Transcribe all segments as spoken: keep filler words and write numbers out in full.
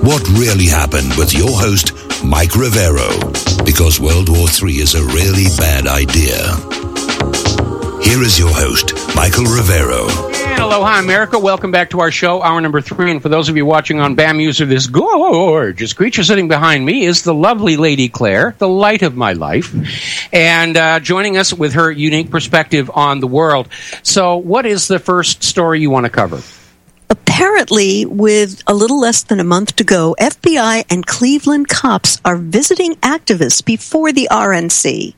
What really happened with your host, Mike Rivero, because World War Three is a really bad idea. Here is your host, Michael Rivero. And aloha, America. Welcome back to our show, hour number three. And for those of you watching on B A M User, this gorgeous creature sitting behind me is the lovely Lady Claire, the light of my life, and uh, joining us with her unique perspective on the world. So what is the first story you want to cover? Apparently, with a little less than a month to go, F B I and Cleveland cops are visiting activists before the R N C.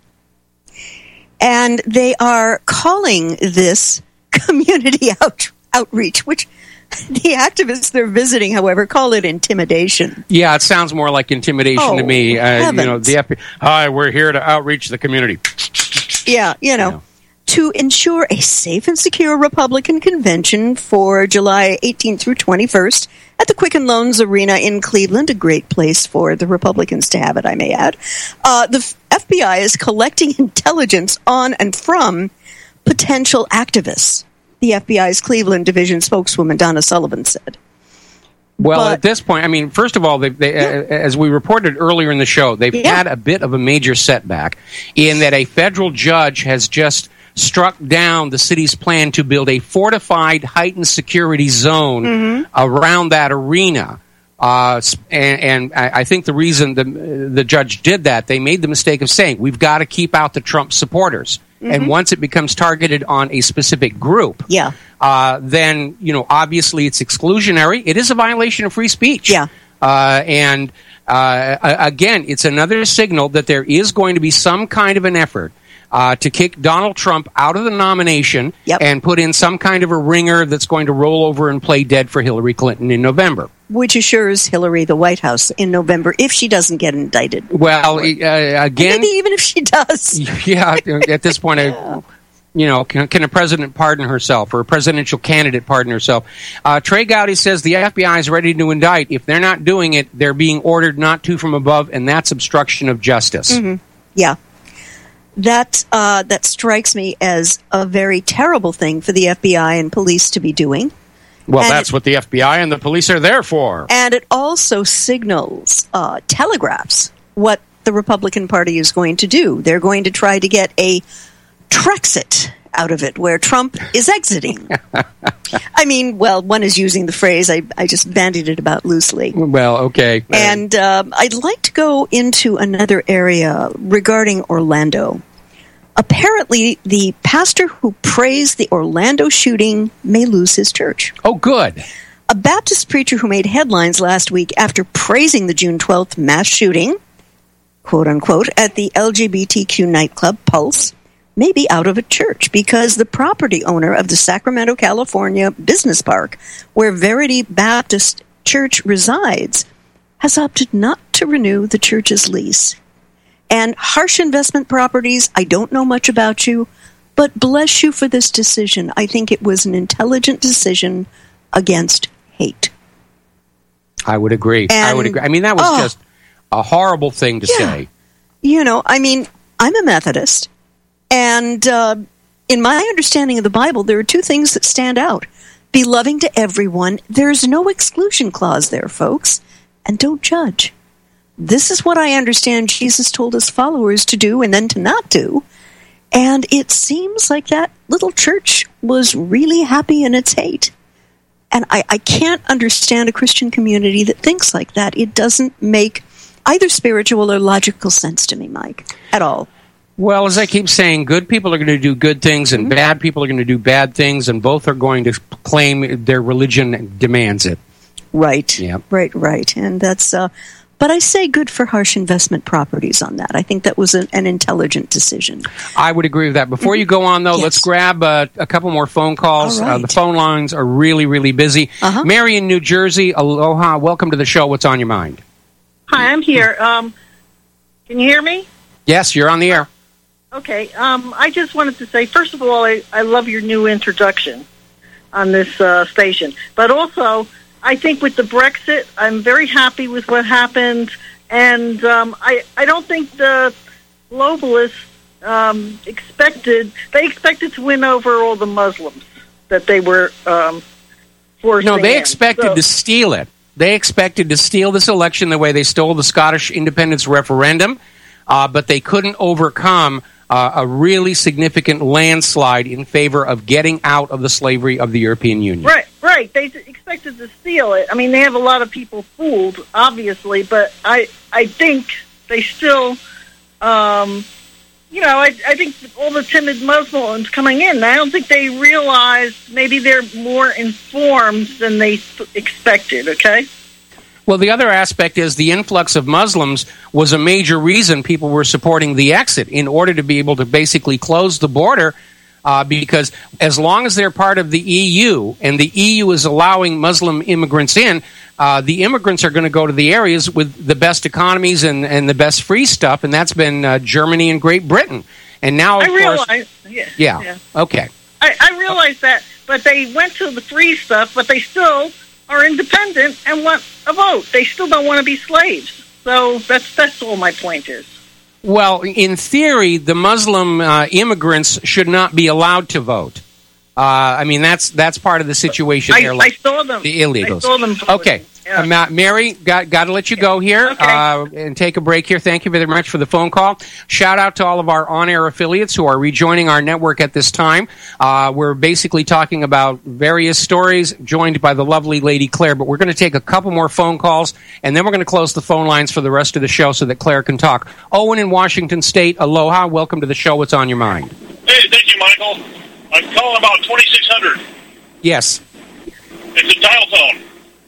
And they are calling this community out, outreach, which the activists they're visiting, however, call it intimidation. Yeah, it sounds more like intimidation oh, to me. Uh, you know, the F B I, hi, we're here to outreach the community. Yeah, you know. You know. To ensure a safe and secure Republican convention for July eighteenth through twenty-first at the Quicken Loans Arena in Cleveland, a great place for the Republicans to have it, I may add. Uh, the F B I is collecting intelligence on and from potential activists, the F B I's Cleveland Division spokeswoman Donna Sullivan said. Well, but, at this point, I mean, first of all, they, they, yeah. uh, as we reported earlier in the show, they've yeah. had a bit of a major setback in that a federal judge has just struck down the city's plan to build a fortified, heightened security zone mm-hmm. around that arena. Uh, and, and I think the reason the, the judge did that, they made the mistake of saying, we've got to keep out the Trump supporters. Mm-hmm. And once it becomes targeted on a specific group, yeah. uh, then, you know, obviously it's exclusionary. It is a violation of free speech. Yeah. Uh, and uh, again, it's another signal that there is going to be some kind of an effort Uh, to kick Donald Trump out of the nomination yep. and put in some kind of a ringer that's going to roll over and play dead for Hillary Clinton in November. Which assures Hillary the White House in November if she doesn't get indicted. Well, uh, again... Maybe even if she does. Yeah, at this point, I, you know, can, can a president pardon herself or a presidential candidate pardon herself? Uh, Trey Gowdy says the F B I is ready to indict. If they're not doing it, they're being ordered not to from above, and that's obstruction of justice. Mm-hmm. Yeah. That uh, that strikes me as a very terrible thing for the F B I and police to be doing. Well, and that's it, what the F B I and the police are there for. And it also signals, uh, telegraphs what the Republican Party is going to do. They're going to try to get a Trexit out of it, where Trump is exiting. I mean, well, one is using the phrase, I, I just bandied it about loosely. Well, okay. And uh, I'd like to go into another area regarding Orlando. Apparently, the pastor who praised the Orlando shooting may lose his church. Oh, good. A Baptist preacher who made headlines last week after praising the June twelfth mass shooting, quote unquote, at the L G B T Q nightclub Pulse, may be out of a church because the property owner of the Sacramento, California business park, where Verity Baptist Church resides, has opted not to renew the church's lease. And Harsh Investment Properties, I don't know much about you, but bless you for this decision. I think it was an intelligent decision against hate. I would agree. And, I would agree. I mean, that was oh, just a horrible thing to yeah. say. You know, I mean, I'm a Methodist. And uh, in my understanding of the Bible, there are two things that stand out. Be loving to everyone. There's no exclusion clause there, folks. And don't judge. This is what I understand Jesus told his followers to do and then to not do. And it seems like that little church was really happy in its hate. And I, I can't understand a Christian community that thinks like that. It doesn't make either spiritual or logical sense to me, Mike, at all. Well, as I keep saying, good people are going to do good things and mm-hmm. bad people are going to do bad things, and both are going to claim their religion demands it. Right, yep. right, right. And that's, uh, but I say good for Harsh Investment Properties on that. I think that was a, an intelligent decision. I would agree with that. Before mm-hmm. you go on, though, yes. let's grab uh, a couple more phone calls. Right. Uh, the phone lines are really, really busy. Uh-huh. Mary in New Jersey, aloha. Welcome to the show. What's on your mind? Hi, I'm here. Um, can you hear me? Yes, you're on the air. Okay, um, I just wanted to say, first of all, I, I love your new introduction on this uh, station. But also, I think with the Brexit, I'm very happy with what happened. And um, I, I don't think the globalists um, expected, they expected to win over all the Muslims that they were um, forcing No, they in. expected so, to steal it. They expected to steal this election the way they stole the Scottish independence referendum, uh, but they couldn't overcome uh, a really significant landslide in favor of getting out of the slavery of the European Union. Right, right. They expected to steal it. I mean, they have a lot of people fooled, obviously, but I, I think they still, um, you know, I, I think all the timid Muslims coming in, I don't think they realize maybe they're more informed than they expected, okay? Well, the other aspect is the influx of Muslims was a major reason people were supporting the exit in order to be able to basically close the border, uh, because as long as they're part of the E U and the E U is allowing Muslim immigrants in, uh, the immigrants are going to go to the areas with the best economies and, and the best free stuff, and that's been uh, Germany and Great Britain. And now, of I realize, course, yeah, yeah, yeah. okay. I, I realize that, but they went to the free stuff, but they still are independent and want a vote. They still don't want to be slaves. So that's that's all my point is. Well, in theory, the Muslim uh, immigrants should not be allowed to vote. Uh, I mean, that's that's part of the situation I, here. Like I saw them. The illegals. I saw them voting. Okay. Yeah. Uh, Ma- Mary, got, got to let you go here Okay. uh, and take a break here. Thank you very much for the phone call. Shout out to all of our on-air affiliates who are rejoining our network at this time. Uh, we're basically talking about various stories, joined by the lovely Lady Claire, but we're going to take a couple more phone calls, and then we're going to close the phone lines for the rest of the show so that Claire can talk. Owen in Washington State, aloha. Welcome to the show. What's on your mind? Hey, thank you, Michael. I'm calling about twenty-six hundred. Yes. It's a dial tone.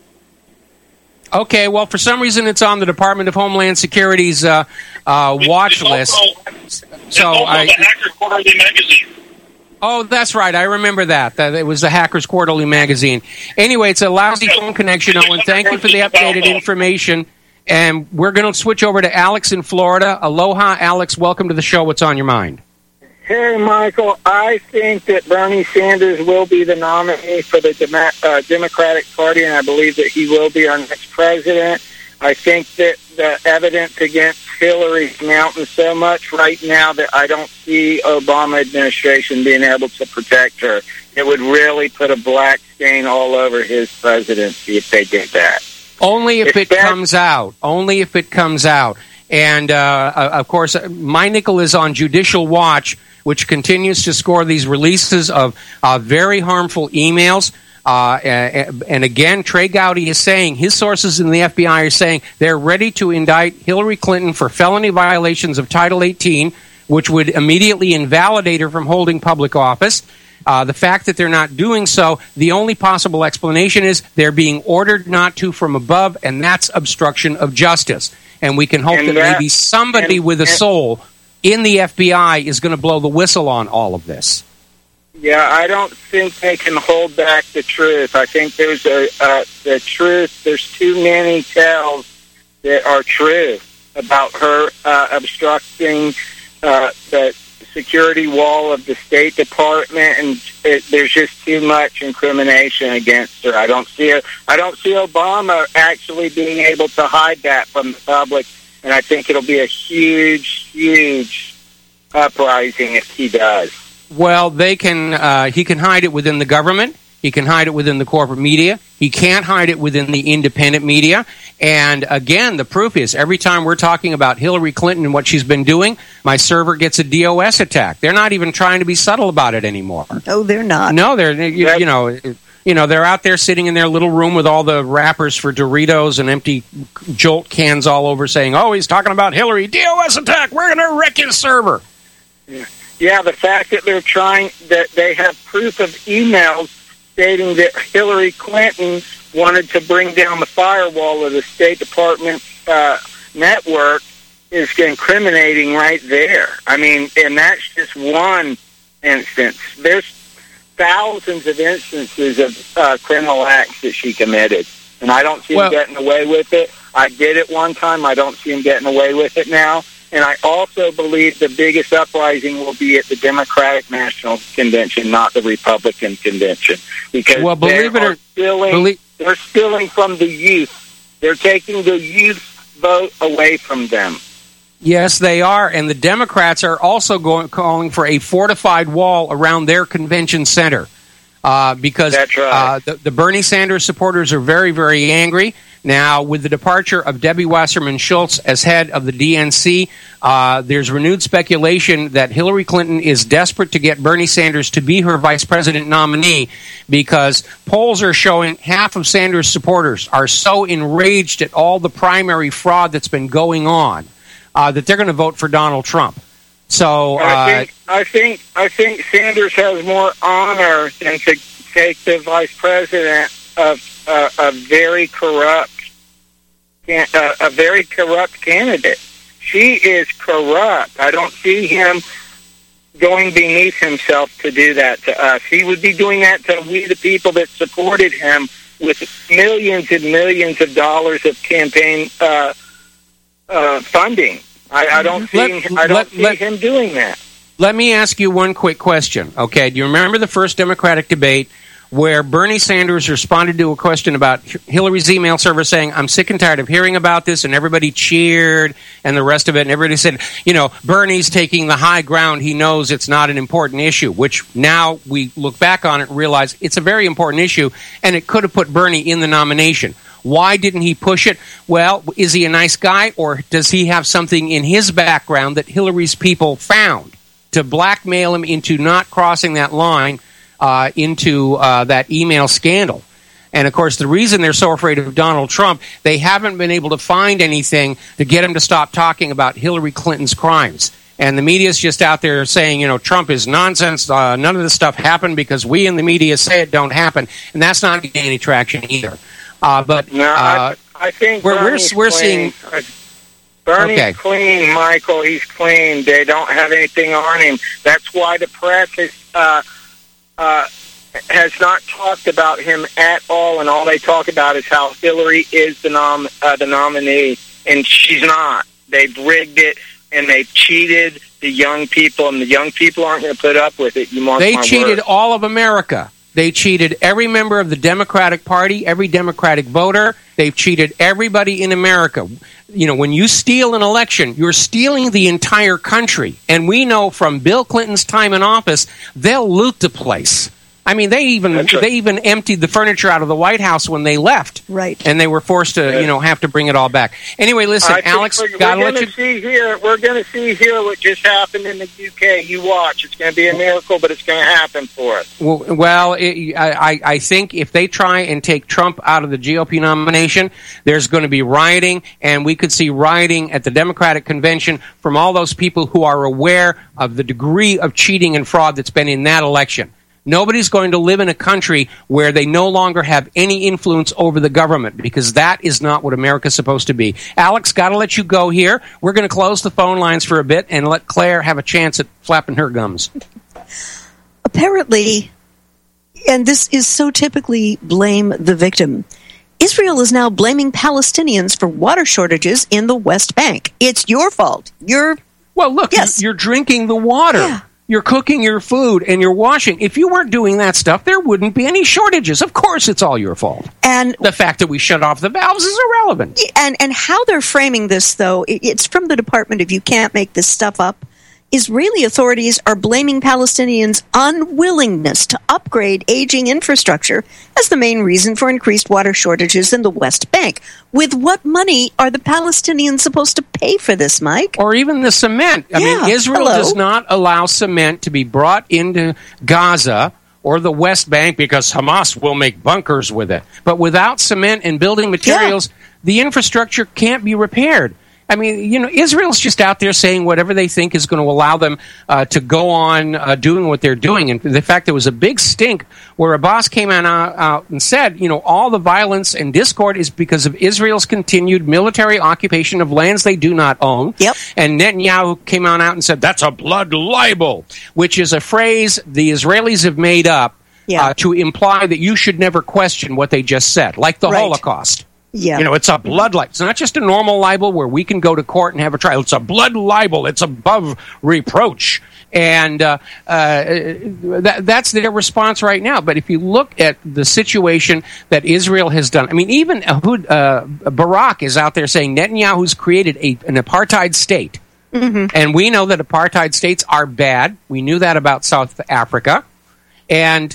Okay, well, for some reason it's on the Department of Homeland Security's uh, uh, watch it's list. Also, it's so also I, the Hacker Quarterly magazine. Oh, that's right. I remember that. That it was the Hackers Quarterly magazine. Anyway, it's a lousy phone connection, Owen. Thank you for the updated information. And we're going to switch over to Alex in Florida. Aloha, Alex. Welcome to the show. What's on your mind? Hey, Michael, I think that Bernie Sanders will be the nominee for the Dem- uh, Democratic Party, and I believe that he will be our next president. I think that the evidence against Hillary is mounting so much right now that I don't see Obama administration being able to protect her. It would really put a black stain all over his presidency if they did that. Only if If it that- comes out. Only if it comes out. And, uh, of course, my nickel is on Judicial Watch, which continues to score these releases of uh, very harmful emails. Uh, and, and again, Trey Gowdy is saying, his sources in the F B I are saying they're ready to indict Hillary Clinton for felony violations of Title eighteen, which would immediately invalidate her from holding public office. Uh, the fact that they're not doing so, the only possible explanation is they're being ordered not to from above, and that's obstruction of justice. And we can hope And that, that- maybe somebody and- with a and- soul in the F B I is going to blow the whistle on all of this. Yeah, I don't think they can hold back the truth. I think there's a uh, the truth. There's too many tales that are true about her uh, obstructing uh, the security wall of the State Department, and it, there's just too much incrimination against her. I don't see it. I don't see Obama actually being able to hide that from the public, and I think it'll be a huge, huge uprising if he does. Well, they can. Uh, he can hide it within the government. He can hide it within the corporate media. He can't hide it within the independent media. And again, the proof is every time we're talking about Hillary Clinton and what she's been doing, my server gets a DOS attack. They're not even trying to be subtle about it anymore. No, they're not. No, they're you, you know. You know, they're out there sitting in their little room with all the wrappers for Doritos and empty Jolt cans all over saying, oh, he's talking about Hillary. DOS attack. We're going to wreck his server. Yeah. Yeah, the fact that they're trying, that they have proof of emails stating that Hillary Clinton wanted to bring down the firewall of the State Department uh, network is incriminating right there. I mean, and that's just one instance. There's thousands of instances of uh, criminal acts that she committed, and I don't see Well- him getting away with it. I did it one time. I don't see him getting away with it now. And I also believe the biggest uprising will be at the Democratic National Convention, not the Republican Convention, because Well, believe they it are or- stealing, belie- they're stealing from the youth. They're taking the youth vote away from them. Yes, they are, and the Democrats are also going, calling for a fortified wall around their convention center. Uh, because That's right. uh, the, the Bernie Sanders supporters are very, very angry. Now, with the departure of Debbie Wasserman Schultz as head of the D N C, uh, there's renewed speculation that Hillary Clinton is desperate to get Bernie Sanders to be her vice president nominee, because polls are showing half of Sanders supporters are so enraged at all the primary fraud that's been going on uh, that they're going to vote for Donald Trump. So uh, I think I think I think Sanders has more honor than to take the vice president of uh, a very corrupt, uh, a very corrupt candidate. She is corrupt. I don't see him going beneath himself to do that to us. He would be doing that to we, the people that supported him, with millions and millions of dollars of campaign uh, uh, funding. I, I don't see, let, I don't let, see let, him doing that. Let me ask you one quick question, okay? Do you remember the first Democratic debate where Bernie Sanders responded to a question about Hillary's email server saying, I'm sick and tired of hearing about this, and everybody cheered and the rest of it, and everybody said, you know, Bernie's taking the high ground. He knows it's not an important issue, which now we look back on it and realize it's a very important issue, and it could have put Bernie in the nomination. Why didn't he push it? Well, is he a nice guy, or does he have something in his background that Hillary's people found to blackmail him into not crossing that line uh, into uh, that email scandal? And, of course, the reason they're so afraid of Donald Trump, they haven't been able to find anything to get him to stop talking about Hillary Clinton's crimes. And the media's just out there saying, you know, Trump is nonsense. Uh, none of this stuff happened because we in the media say it don't happen. And that's not getting any traction either. Uh, but no, uh, I, I think we're we're, we're clean. seeing Bernie's okay. clean, Michael. He's clean. They don't have anything on him. That's why the press is, uh, uh, has not talked about him at all, and all they talk about is how Hillary is the nom uh, the nominee, and she's not. They've rigged it, and they've cheated the young people, and the young people aren't going to put up with it. You mark They my cheated word. all of America. They cheated every member of the Democratic Party, every Democratic voter. They've cheated everybody in America. You know, when you steal an election, you're stealing the entire country. And we know from Bill Clinton's time in office, they'll loot the place. I mean, they even That's right. they even emptied the furniture out of the White House when they left. Right. And they were forced to, Yeah. you know, have to bring it all back. Anyway, listen, I think Alex, we're, gotta we're let going you... to see here. We're going to see here what just happened in the U K. You watch. It's going to be a miracle, but it's going to happen for us. Well, well it, I, I think if they try and take Trump out of the G O P nomination, there's going to be rioting, and we could see rioting at the Democratic convention from all those people who are aware of the degree of cheating and fraud that's been in that election. Nobody's going to live in a country where they no longer have any influence over the government, because that is not what America's supposed to be. Alex, got to let you go here. We're going to close the phone lines for a bit and let Claire have a chance at flapping her gums. Apparently, and this is so typically blame the victim, Israel is now blaming Palestinians for water shortages in the West Bank. It's your fault. You're Well, look, Yes. you're drinking the water. Yeah. You're cooking your food and you're washing. If you weren't doing that stuff, there wouldn't be any shortages. Of course, it's all your fault. and The fact that we shut off the valves is irrelevant. and and how they're framing this, though, it- it's from the Department of You Can't Make This Stuff Up. Israeli authorities are blaming Palestinians' unwillingness to upgrade aging infrastructure as the main reason for increased water shortages in the West Bank. With what money are the Palestinians supposed to pay for this, Mike? Or even the cement. I Yeah, mean, Israel hello. does not allow cement to be brought into Gaza or the West Bank because Hamas will make bunkers with it. But without cement and building materials, the infrastructure can't be repaired. I mean, you know, Israel's just out there saying whatever they think is going to allow them uh, to go on uh, doing what they're doing. And the fact there was a big stink where Abbas came out, out and said, you know, all the violence and discord is because of Israel's continued military occupation of lands they do not own. Yep. And Netanyahu came on out and said, that's a blood libel, which is a phrase the Israelis have made up Yeah. uh, to imply that you should never question what they just said, like the Right. Holocaust. Yeah. You know, it's a blood libel. It's not just a normal libel where we can go to court and have a trial. It's a blood libel. It's above reproach. And uh, uh, that, that's their response right now. But if you look at the situation that Israel has done, I mean, even Ehud uh, Barak is out there saying Netanyahu's created a, an apartheid state. Mm-hmm. And we know that apartheid states are bad. We knew that about South Africa. And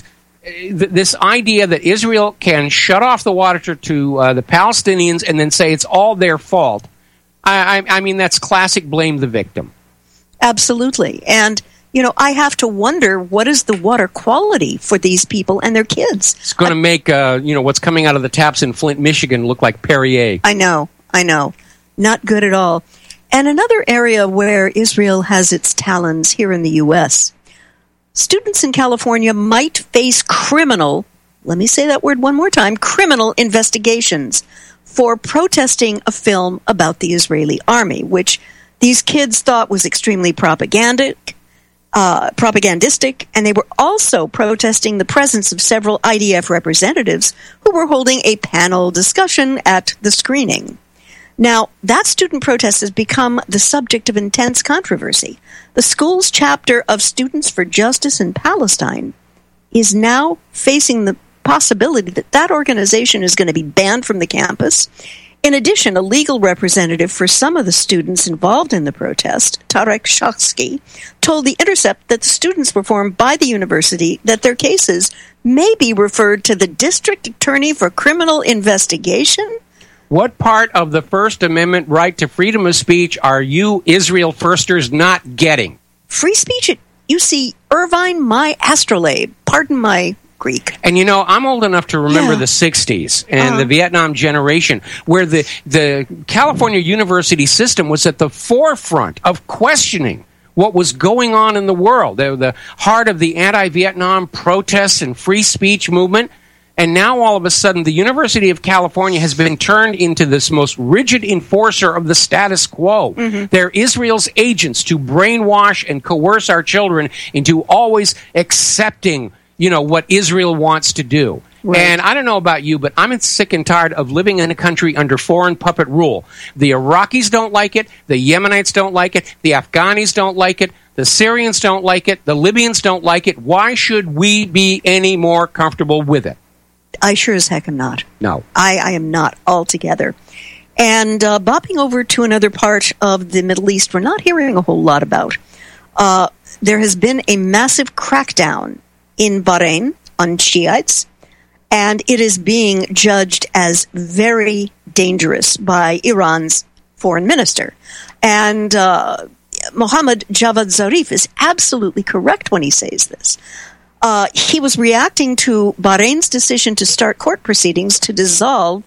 th- this idea that Israel can shut off the water to, to uh, the Palestinians and then say it's all their fault, I, I, I mean, that's classic blame the victim. Absolutely. And, you know, I have to wonder, what is the water quality for these people and their kids? It's going to make, uh, you know, what's coming out of the taps in Flint, Michigan look like Perrier. I know, I know. Not good at all. And another area where Israel has its talons here in the U S, students in California might face criminal, let me say that word one more time, criminal investigations for protesting a film about the Israeli army, which these kids thought was extremely propagandic, uh, propagandistic, and they were also protesting the presence of several I D F representatives who were holding a panel discussion at the screening. Now, that student protest has become the subject of intense controversy. The school's chapter of Students for Justice in Palestine is now facing the possibility that that organization is going to be banned from the campus. In addition, a legal representative for some of the students involved in the protest, Tarek Shahsky, told The Intercept that the students were informed by the university that their cases may be referred to the district attorney for criminal investigation. What part of the First Amendment right to freedom of speech are you Israel firsters not getting? Free speech at U C Irvine, my astrolabe. Pardon my Greek. And you know, I'm old enough to remember Yeah. the sixties and Uh-huh. the Vietnam generation, where the, the California university system was at the forefront of questioning what was going on in the world. They were the heart of the anti-Vietnam protests and free speech movement. And now, all of a sudden, the University of California has been turned into this most rigid enforcer of the status quo. Mm-hmm. They're Israel's agents to brainwash and coerce our children into always accepting, you know, what Israel wants to do. Right. And I don't know about you, but I'm sick and tired of living in a country under foreign puppet rule. The Iraqis don't like it. The Yemenites don't like it. The Afghanis don't like it. The Syrians don't like it. The Libyans don't like it. Why should we be any more comfortable with it? I sure as heck am not. No. I, I am not altogether. And uh, bopping over to another part of the Middle East we're not hearing a whole lot about. Uh, there has been a massive crackdown in Bahrain on Shiites, and it is being judged as very dangerous by Iran's foreign minister. And uh, Mohammad Javad Zarif is absolutely correct when he says this. Uh, he was reacting to Bahrain's decision to start court proceedings to dissolve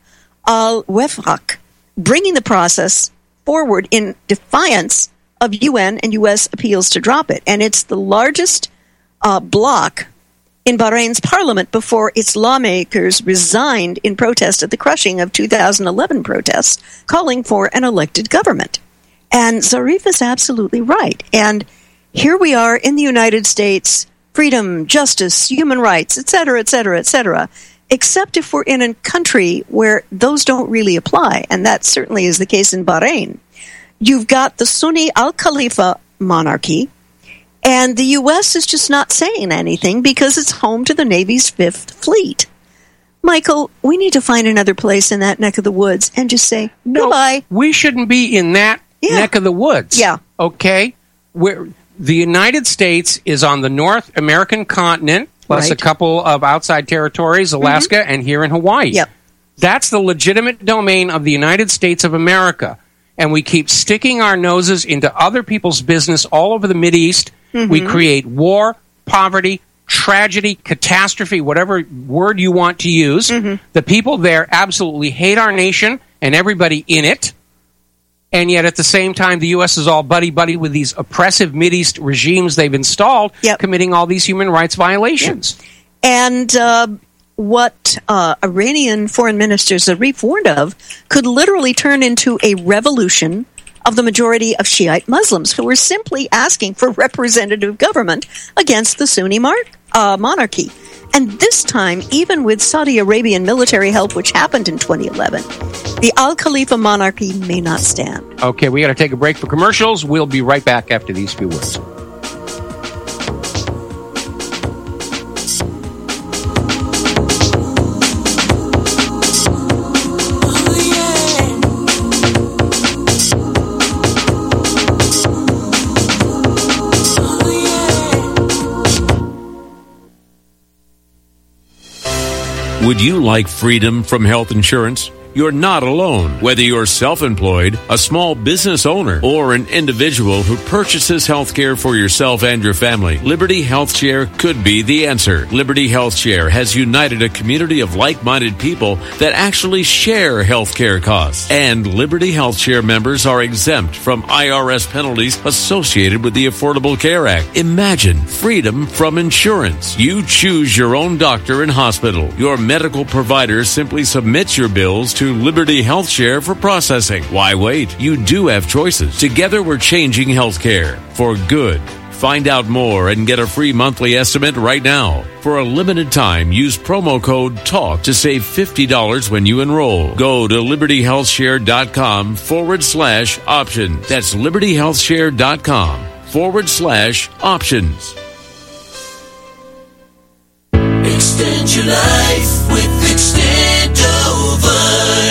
Al-Wefaq, bringing the process forward in defiance of U N and U S appeals to drop it. And it's the largest uh, bloc in Bahrain's parliament before its lawmakers resigned in protest at the crushing of two thousand eleven protests calling for an elected government. And Zarif is absolutely right. And here we are in the United States, freedom, justice, human rights, et cetera, et cetera, et cetera, except if we're in a country where those don't really apply, and that certainly is the case in Bahrain. You've got the Sunni Al-Khalifa monarchy, and the U S is just not saying anything because it's home to the Navy's Fifth Fleet. Michael, we need to find another place in that neck of the woods and just say, no, goodbye. We shouldn't be in that yeah. neck of the woods. Yeah. Okay? We're... The United States is on the North American continent, plus right. a couple of outside territories, Alaska, mm-hmm. and here in Hawaii. Yep. That's the legitimate domain of the United States of America. And we keep sticking our noses into other people's business all over the Mideast. Mm-hmm. We create war, poverty, tragedy, catastrophe, whatever word you want to use. Mm-hmm. The people there absolutely hate our nation and everybody in it. And yet, at the same time, the U S is all buddy-buddy with these oppressive Mideast regimes they've installed, yep. committing all these human rights violations. Yep. And uh, what uh, Iranian Foreign Minister Zarif warned of could literally turn into a revolution of the majority of Shiite Muslims who were simply asking for representative government against the Sunni mar- uh, monarchy. And this time, even with Saudi Arabian military help, which happened in twenty eleven, the Al-Khalifa monarchy may not stand. Okay, we got to take a break for commercials. We'll be right back after these few words. Would you like freedom from health insurance? You're not alone. Whether you're self-employed, a small business owner, or an individual who purchases health care for yourself and your family, Liberty Health Share could be the answer. Liberty Health Share has united a community of like-minded people that actually share health care costs. And Liberty Health Share members are exempt from I R S penalties associated with the Affordable Care Act. Imagine freedom from insurance. You choose your own doctor and hospital. Your medical provider simply submits your bills to Liberty Health Share for processing. Why wait? You do have choices. Together we're changing healthcare for good. Find out more and get a free monthly estimate right now. For a limited time, use promo code TALK to save fifty dollars when you enroll. Go to libertyhealthshare.com forward slash option. That's libertyhealthshare.com forward slash options. Extend your life with Extendovite.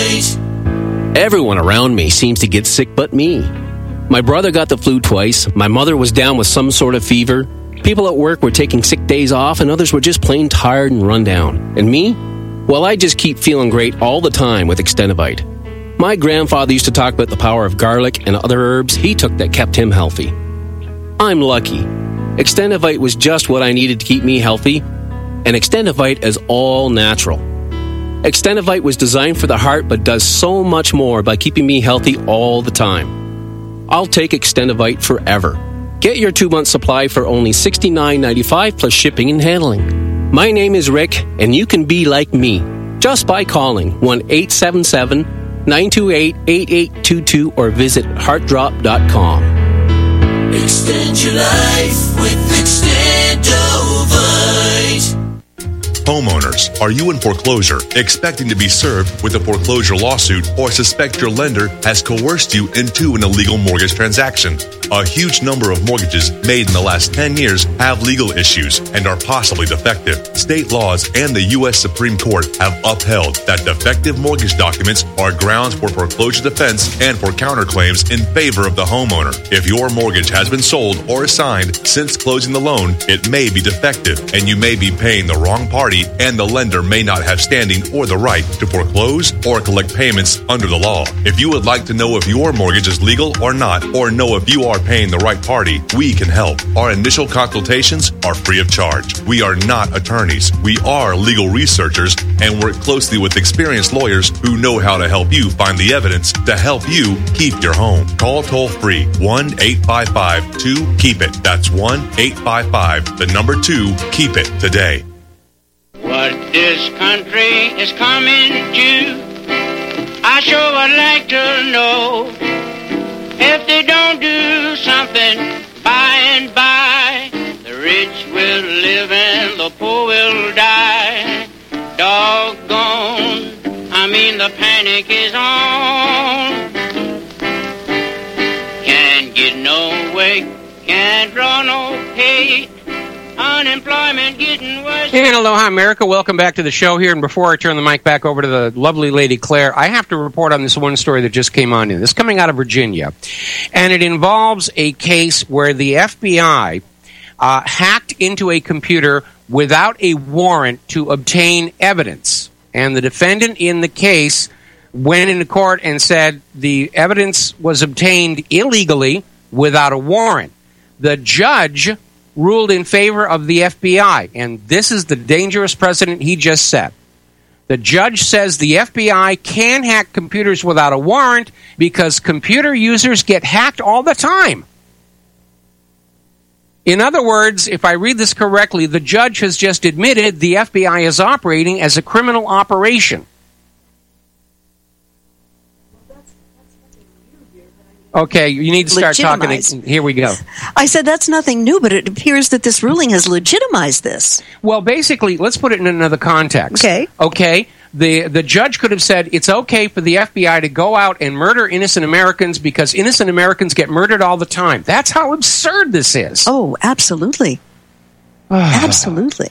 Everyone around me seems to get sick but me. My brother got the flu twice, my mother was down with some sort of fever, people at work were taking sick days off, and others were just plain tired and run down. And me? Well, I just keep feeling great all the time with Extendovite. My grandfather used to talk about the power of garlic and other herbs he took that kept him healthy. I'm lucky. Extendovite was just what I needed to keep me healthy, and Extendovite is all natural. Extendovite was designed for the heart but does so much more by keeping me healthy all the time. I'll take Extendovite forever. Get your two-month supply for only sixty-nine ninety-five plus shipping and handling. My name is Rick, and you can be like me just by calling one eight seven seven, nine two eight, eight eight two two or visit heart drop dot com. Extend your life with Extendovite. Homeowners, are you in foreclosure, expecting to be served with a foreclosure lawsuit, or suspect your lender has coerced you into an illegal mortgage transaction? A huge number of mortgages made in the last ten years have legal issues and are possibly defective. State laws and the U S Supreme Court have upheld that defective mortgage documents are grounds for foreclosure defense and for counterclaims in favor of the homeowner. If your mortgage has been sold or assigned since closing the loan, it may be defective and you may be paying the wrong party, and the lender may not have standing or the right to foreclose or collect payments under the law. If you would like to know if your mortgage is legal or not, or know if you are paying the right party, we can help. Our initial consultations are free of charge. We are not attorneys. We are legal researchers and work closely with experienced lawyers who know how to help you find the evidence to help you keep your home. Call toll free one eight five five two keep it. That's one eight five five, the number two, keep it today. What this country is coming to, I sure would like to know. If they don't do something by and by, the rich will live and the poor will die. Doggone, I mean the panic is on. Can't get no way, can't draw no pay. Unemployment getting worse. And aloha, America. Welcome back to the show here. And before I turn the mic back over to the lovely lady Claire, I have to report on this one story that just came on in. This is coming out of Virginia. And it involves a case where the F B I uh, hacked into a computer without a warrant to obtain evidence. And the defendant in the case went into court and said the evidence was obtained illegally without a warrant. The judge ruled in favor of the F B I, and this is the dangerous precedent he just set. The judge says the F B I can hack computers without a warrant because computer users get hacked all the time. In other words, if I read this correctly, the judge has just admitted the F B I is operating as a criminal operation. Okay, you need to start talking. Here we go. I said that's nothing new, but it appears that this ruling has legitimized this. Well, basically, let's put it in another context. Okay. Okay. The the judge could have said it's okay for the F B I to go out and murder innocent Americans because innocent Americans get murdered all the time. That's how absurd this is. Oh, absolutely. Absolutely.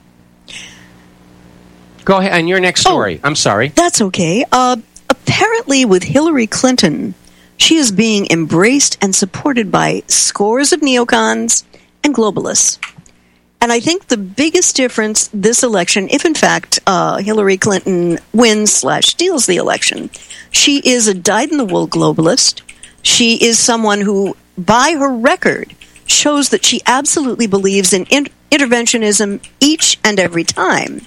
Go ahead. And your next story. Oh, I'm sorry. That's okay. Uh, apparently, with Hillary Clinton, she is being embraced and supported by scores of neocons and globalists. And I think the biggest difference this election, if in fact uh, Hillary Clinton wins slash steals the election, she is a dyed-in-the-wool globalist. She is someone who, by her record, shows that she absolutely believes in in- interventionism each and every time.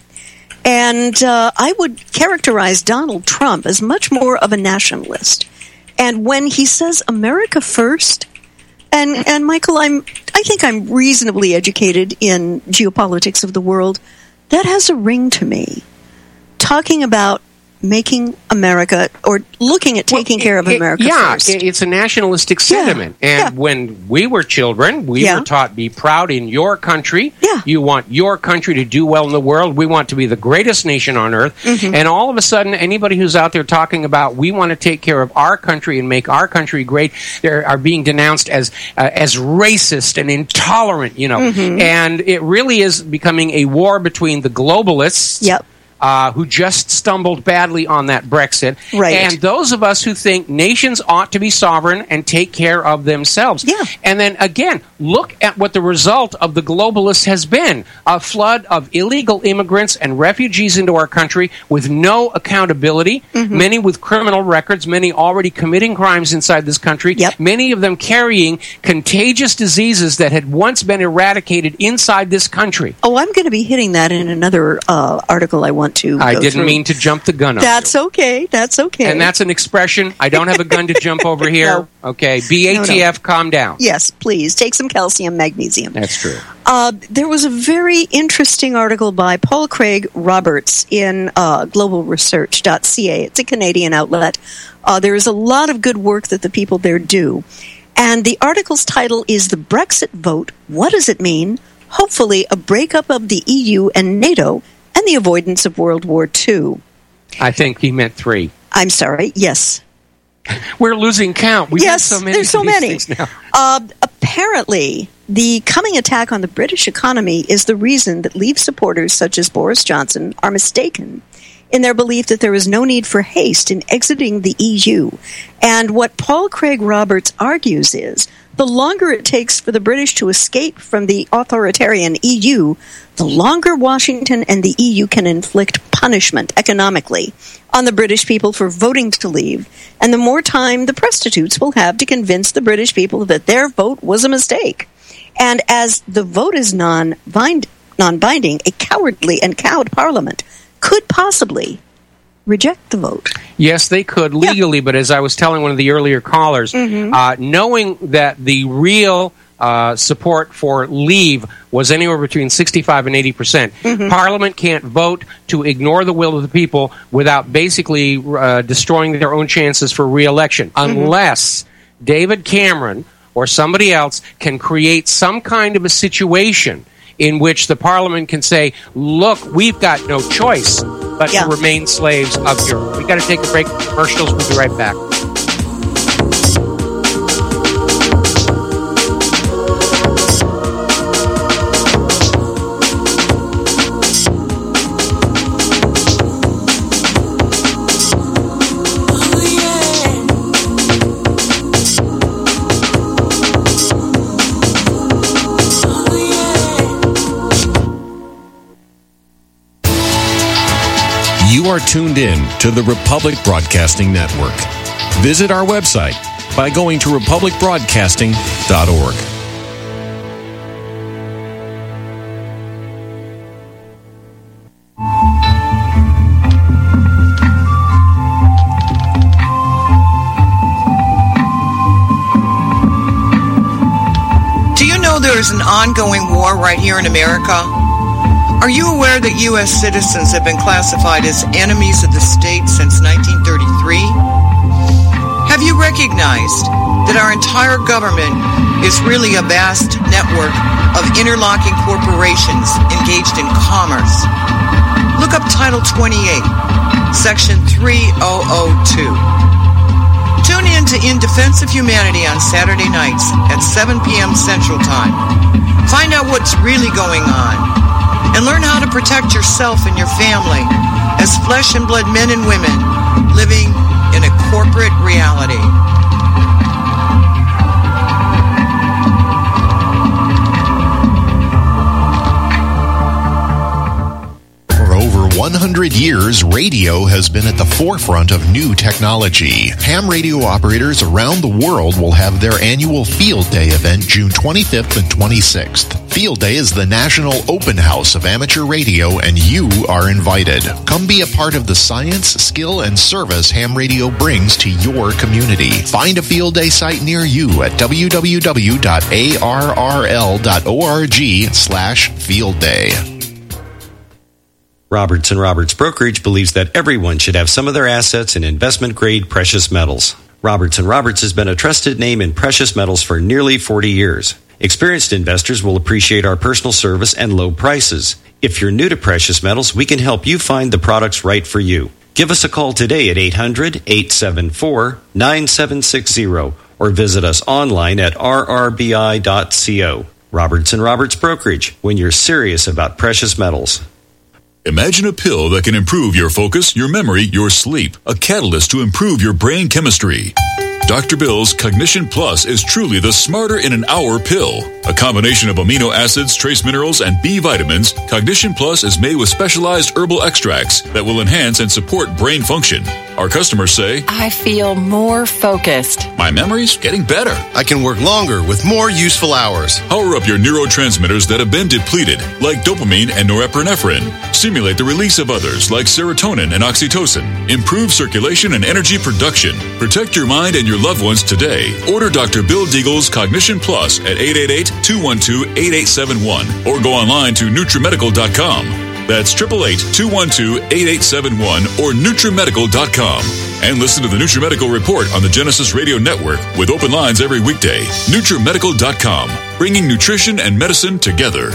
And uh, I would characterize Donald Trump as much more of a nationalist. And when he says America first, and and Michael, I'm I think I'm reasonably educated in geopolitics of the world, that has a ring to me. Talking about making America, or looking at taking well, care of it, America yeah, first. Yeah, it's a nationalistic sentiment. Yeah, and yeah. when we were children, we yeah. were taught, be proud in your country. Yeah. You want your country to do well in the world. We want to be the greatest nation on earth. Mm-hmm. And all of a sudden, anybody who's out there talking about we want to take care of our country and make our country great, they are being denounced as uh, as racist and intolerant, you know. Mm-hmm. And it really is becoming a war between the globalists. Yep. Uh, who just stumbled badly on that Brexit. Right. And those of us who think nations ought to be sovereign and take care of themselves. Yeah. And then, again, look at what the result of the globalists has been. A flood of illegal immigrants and refugees into our country with no accountability, mm-hmm. many with criminal records, many already committing crimes inside this country, yep. many of them carrying contagious diseases that had once been eradicated inside this country. Oh, I'm going to be hitting that in another uh, article I want to I go didn't through. mean to jump the gun on That's you. okay. That's okay. And that's an expression. I don't have a gun to jump over here. No. Okay. B A T F, no, no. Calm down. Yes, please. Take some calcium, magnesium. That's true. Uh, there was a very interesting article by Paul Craig Roberts in uh, global research dot c a. It's a Canadian outlet. Uh, there is a lot of good work that the people there do. And the article's title is The Brexit Vote. What does it mean? Hopefully a breakup of the E U and NATO and the avoidance of World War Two. I think he meant three. I'm sorry. Yes. We're losing count. We yes, have so many. There's so many. Now. Uh, apparently, the coming attack on the British economy is the reason that Leave supporters such as Boris Johnson are mistaken in their belief that there is no need for haste in exiting the E U. And what Paul Craig Roberts argues is the longer it takes for the British to escape from the authoritarian E U, the longer Washington and the E U can inflict punishment economically on the British people for voting to leave, and the more time the prostitutes will have to convince the British people that their vote was a mistake. And as the vote is non-bind- non-binding, a cowardly and cowed parliament could possibly reject the vote. Yes, they could legally, yeah. But as I was telling one of the earlier callers, mm-hmm. uh, knowing that the real uh, support for leave was anywhere between sixty-five and eighty percent, mm-hmm. Parliament can't vote to ignore the will of the people without basically uh, destroying their own chances for re-election, mm-hmm. unless David Cameron or somebody else can create some kind of a situation in which the Parliament can say, look, we've got no choice but yeah. to remain slaves of Europe. We've got to take a break. Commercials. We'll be right back. You are tuned in to the Republic Broadcasting Network. Visit our website by going to republic broadcasting dot org. Do you know there is an ongoing war right here in America? Are you aware that U S citizens have been classified as enemies of the state since nineteen thirty-three? Have you recognized that our entire government is really a vast network of interlocking corporations engaged in commerce? Look up Title twenty-eight, Section three thousand two. Tune in to In Defense of Humanity on Saturday nights at seven p.m. Central Time. Find out what's really going on and learn how to protect yourself and your family as flesh and blood men and women living in a corporate reality. one hundred years, radio has been at the forefront of new technology. Ham radio operators around the world will have their annual Field Day event June twenty-fifth and twenty-sixth. Field Day is the national open house of amateur radio, and you are invited. Come be a part of the science, skill, and service ham radio brings to your community. Find a Field Day site near you at w w w dot a r r l dot org slash field day. Roberts and Roberts Brokerage believes that everyone should have some of their assets in investment-grade precious metals. Roberts and Roberts has been a trusted name in precious metals for nearly forty years. Experienced investors will appreciate our personal service and low prices. If you're new to precious metals, we can help you find the products right for you. Give us a call today at eight hundred, eight seven four, nine seven six zero or visit us online at r r b i dot co. Roberts and Roberts Brokerage, when you're serious about precious metals. Imagine a pill that can improve your focus, your memory, your sleep. A catalyst to improve your brain chemistry. Doctor Bill's Cognition Plus is truly the smarter in an hour pill. A combination of amino acids, trace minerals, and B vitamins, Cognition Plus is made with specialized herbal extracts that will enhance and support brain function. Our customers say, I feel more focused. My memory's getting better. I can work longer with more useful hours. Power up your neurotransmitters that have been depleted, like dopamine and norepinephrine. Stimulate the release of others, like serotonin and oxytocin. Improve circulation and energy production. Protect your mind and your loved ones today. Order Doctor Bill Deagle's Cognition Plus at eight eight eight, two one two, eight eight seven one or go online to nutrimedical dot com. That's eight eight eight, two one two, eight eight seven one or nutrimedical dot com. And listen to the NutriMedical Report on the Genesis Radio Network with open lines every weekday. nutrimedical dot com, bringing nutrition and medicine together.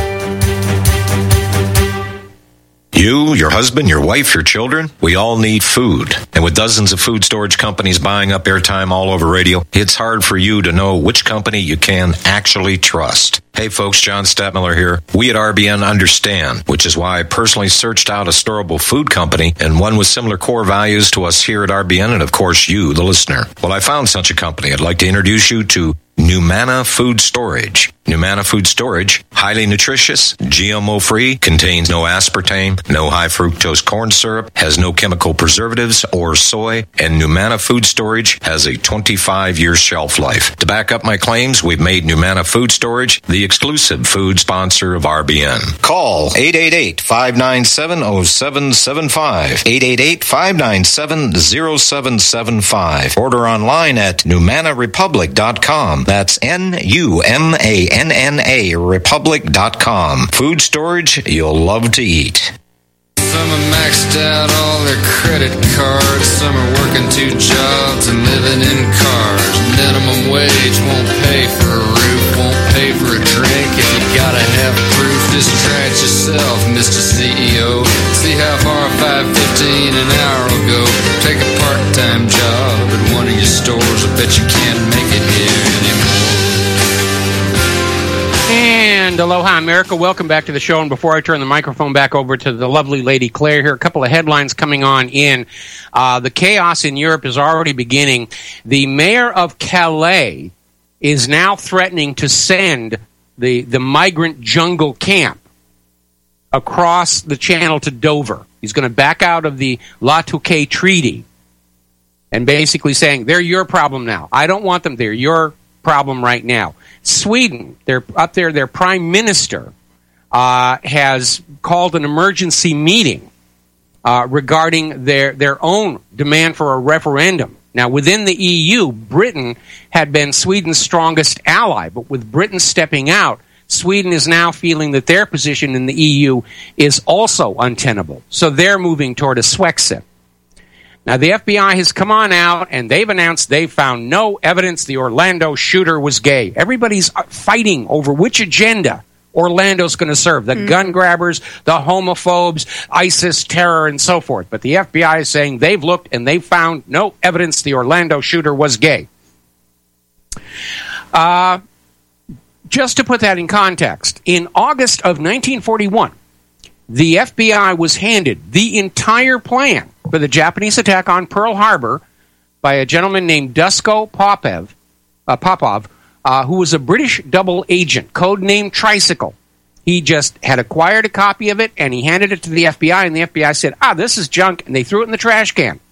You, your husband, your wife, your children, we all need food. And with dozens of food storage companies buying up airtime all over radio, it's hard for you to know which company you can actually trust. Hey folks, John Stadtmiller here. We at R B N understand, which is why I personally searched out a storable food company and one with similar core values to us here at R B N and of course you, the listener. Well, I found such a company. I'd like to introduce you to Numana Food Storage. Numana Food Storage, highly nutritious, G M O-free, contains no aspartame, no high-fructose corn syrup, has no chemical preservatives or soy, and Numana Food Storage has a twenty-five year shelf life. To back up my claims, we've made Numana Food Storage the exclusive food sponsor of R B N. Call eight eight eight, five nine seven, zero seven seven five, eight eight eight, five nine seven, zero seven seven five. Order online at numana republic dot com. That's N U M A N N A republic dot com. Food storage you'll love to eat. Some are maxed out all their credit cards. Some are working two jobs and living in cars. Minimum wage won't pay for a roof, won't pay for a drink. If you gotta have proof, just try it yourself, Mister C E O. See how far five fifteen an hour will go. Take a part-time job at one of your stores. I bet you can't make it here anymore. And aloha, America. Welcome back to the show. And before I turn the microphone back over to the lovely Lady Claire here, a couple of headlines coming on in. Uh, the chaos in Europe is already beginning. The mayor of Calais is now threatening to send the, the migrant jungle camp across the channel to Dover. He's going to back out of the La Touquet Treaty and basically saying, they're your problem now. I don't want them there. Your problem right now. Sweden, they're up there, their prime minister uh, has called an emergency meeting uh, regarding their, their own demand for a referendum. Now, within the E U, Britain had been Sweden's strongest ally, but with Britain stepping out, Sweden is now feeling that their position in the E U is also untenable. So they're moving toward a Swexit. Now, the F B I has come on out, and they've announced they've found no evidence the Orlando shooter was gay. Everybody's fighting over which agenda Orlando's going to serve. The mm. gun grabbers, the homophobes, ISIS, terror, and so forth. But the F B I is saying they've looked, and they've found no evidence the Orlando shooter was gay. Uh, just to put that in context, in August of nineteen forty-one, the F B I was handed the entire plan for the Japanese attack on Pearl Harbor by a gentleman named Dusko Popov, uh, Popov uh, who was a British double agent, codenamed Tricycle. He just had acquired a copy of it, and he handed it to the F B I, and the F B I said, ah, this is junk, and they threw it in the trash can.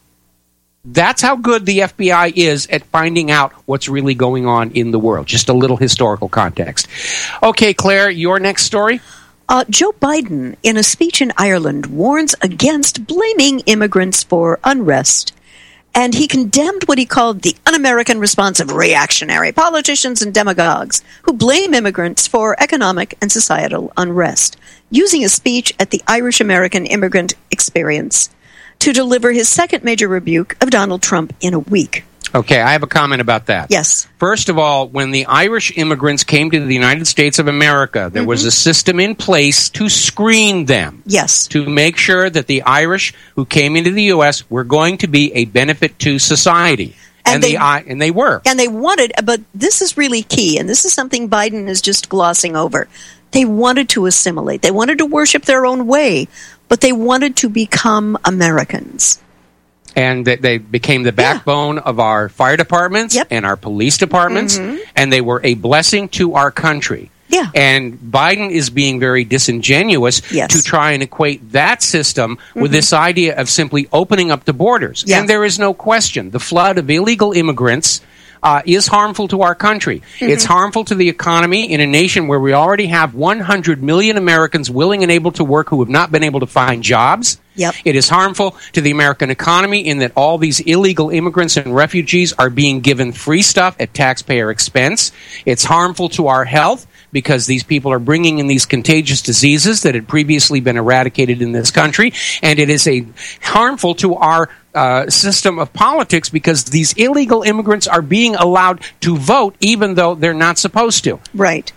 That's how good the F B I is at finding out what's really going on in the world. Just a little historical context. Okay, Claire, your next story? Uh, Joe Biden, in a speech in Ireland, warns against blaming immigrants for unrest. And he condemned what he called the un-American response of reactionary politicians and demagogues who blame immigrants for economic and societal unrest, using a speech at the Irish-American Immigrant Experience to deliver his second major rebuke of Donald Trump in a week. Okay, I have a comment about that. Yes. First of all, when the Irish immigrants came to the United States of America, there mm-hmm. was a system in place to screen them. Yes. To make sure that the Irish who came into the U S were going to be a benefit to society. And, and they the, and they were. And they wanted, but this is really key, and this is something Biden is just glossing over. They wanted to assimilate. They wanted to worship their own way, but they wanted to become Americans. And they, they became the backbone yeah. of our fire departments yep. and our police departments, mm-hmm. and they were a blessing to our country. Yeah. And Biden is being very disingenuous yes. to try and equate that system mm-hmm. with this idea of simply opening up the borders. Yeah. And there is no question. The flood of illegal immigrants Uh, is harmful to our country. Mm-hmm. It's harmful to the economy in a nation where we already have one hundred million Americans willing and able to work who have not been able to find jobs. Yep. It is harmful to the American economy in that all these illegal immigrants and refugees are being given free stuff at taxpayer expense. It's harmful to our health because these people are bringing in these contagious diseases that had previously been eradicated in this country. And it is a harmful to our uh, system of politics because these illegal immigrants are being allowed to vote even though they're not supposed to. Right.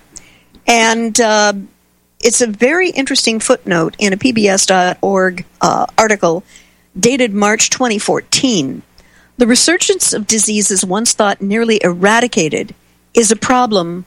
And uh, it's a very interesting footnote in a P B S dot org uh, article dated March twenty fourteen. The resurgence of diseases once thought nearly eradicated is a problem